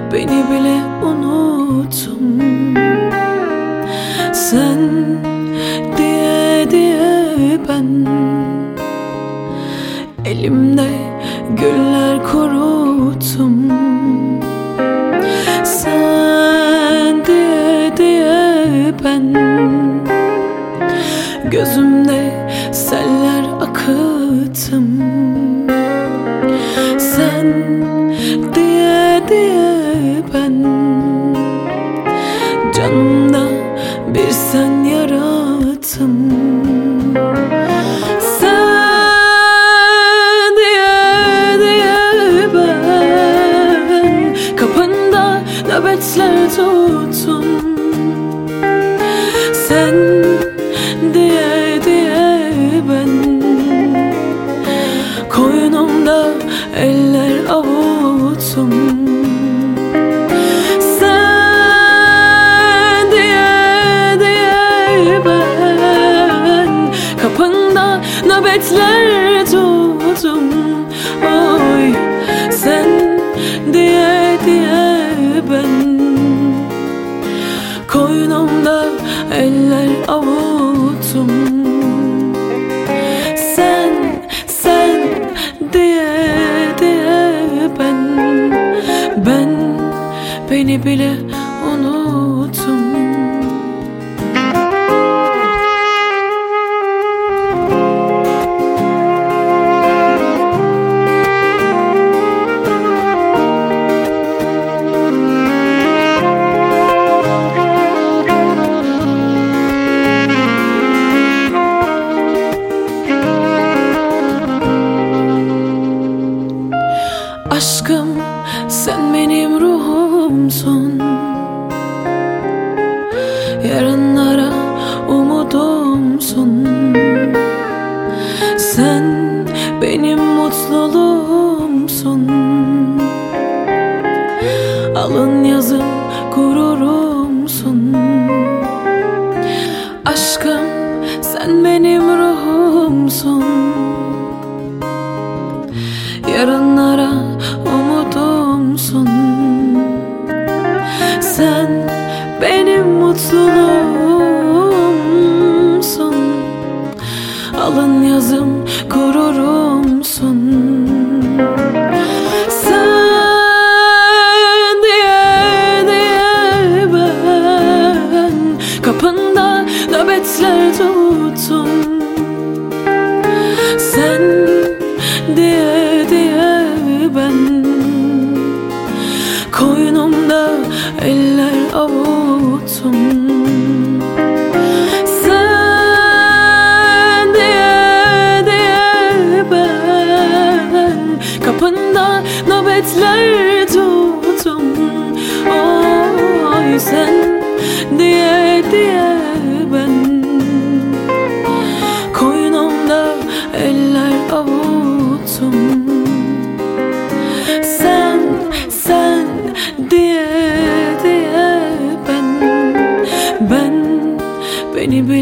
beni bile unuttum. Sen diye diye ben elimde güller kuruttum. Sen diye diye ben gözümde seller akıttım. Sen diye diye ben canımda bir sen yarattım. Sen diye diye ben kapında nöbetler tuttum. Sen diye diye ben koynumda eller avuttum. Sen diye diye ben kapında nöbetler tuttum. Oy, sen diye diye ben koynumda eller avuttum. Sen diye diye ben beni bile unuttum. Aşkım, sen benim ruhumsun. Yarınlara umudumsun. Sen benim mutluluğumsun. Alın yazım gururumsun. Aşkım, sen benim ruhumsun. Yarınlara umudumsun. Sen benim mutluluğumsun. Alın yazım gururumsun. Sen diye diye ben kapında nöbetler tuttum. Sen diye diye ben koynumda eller avuttum. Sen diye diye ben kapında nöbetler tuttum. Oy, sen diye diye ben koynumda eller avuttum. Sen diye diye ben beni